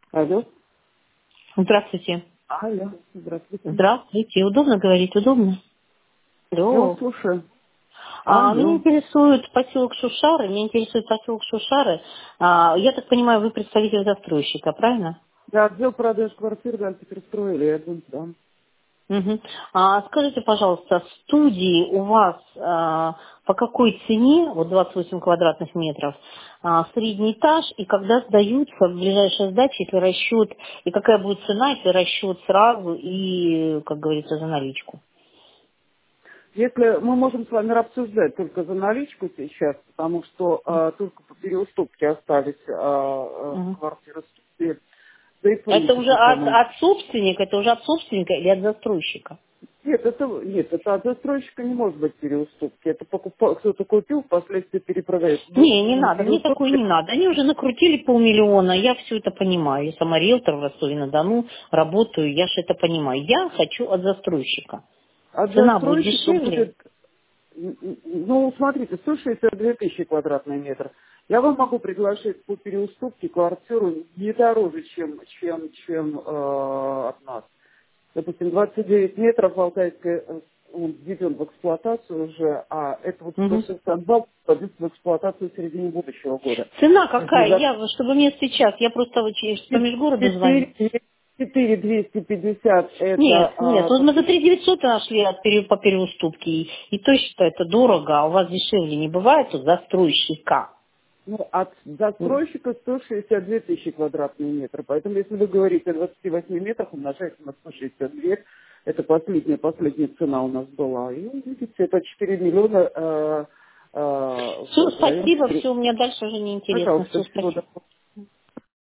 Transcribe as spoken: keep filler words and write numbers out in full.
Алло. Здравствуйте. Алло. Здравствуйте. Здравствуйте. Удобно говорить? Удобно? Я вас Алло. слушаю. А, меня Алло. интересует поселок Шушары. Меня интересует поселок Шушары. А, я так понимаю, вы представитель застройщика, правильно? Да, отдел продаж квартир в Антиперстроили, один, да. Мгм. А, скажите, пожалуйста, студии у вас а, по какой цене, вот двадцать восемь квадратных метров, а, средний этаж, и когда сдаются в ближайшей сдаче, если расчет, и какая будет цена, если расчет сразу и, как говорится, за наличку? Если мы можем с вами обсуждать только за наличку сейчас, потому что а, только по переуступке остались а, а, Мгм. квартиры студии, да и в Это уже принципе, от, по-моему. от собственника, это уже от собственника или от застройщика? Нет, это нет, это от застройщика не может быть переуступки. Это покупа- кто-то купил, впоследствии перепродает. Может Не, не быть надо, мне такое переуступки. не надо. Они уже накрутили полмиллиона, я все это понимаю. Я сама риэлтор в Ростове-на-Дону, работаю, я же это понимаю. Я хочу от застройщика. От Цена будет застройщика дешевле? будет. Ну, смотрите, сто шестьдесят две тысячи квадратный метр. Я вам могу предложить по переуступке квартиру не дороже, чем, чем, чем э, от нас. Допустим, двадцать девять метров Алтайская э, он введен в эксплуатацию уже, а это вот сто Мгм. шестьдесят два пойдет в эксплуатацию в середине будущего года. Цена То есть мы какая? за Я, чтобы мне сейчас, я просто вот через- по межгороду звоню. четыре двести пятьдесят это Нет, нет, а, вот мы за три девятьсот нашли от пере- по переуступке, и, и то считаю, это дорого, а у вас дешевле не бывает у застройщика. ну, от застройщика сто шестьдесят две тысячи квадратные метры. Поэтому, если вы говорите о двадцати восьми метрах, умножаете на сто шестьдесят два, это последняя, последняя цена у нас была. И видите, это четыре миллиона э, э, Все, в районе. спасибо, все, у меня дальше уже не интересно. Пожалуйста, Все, всего спасибо. доброго.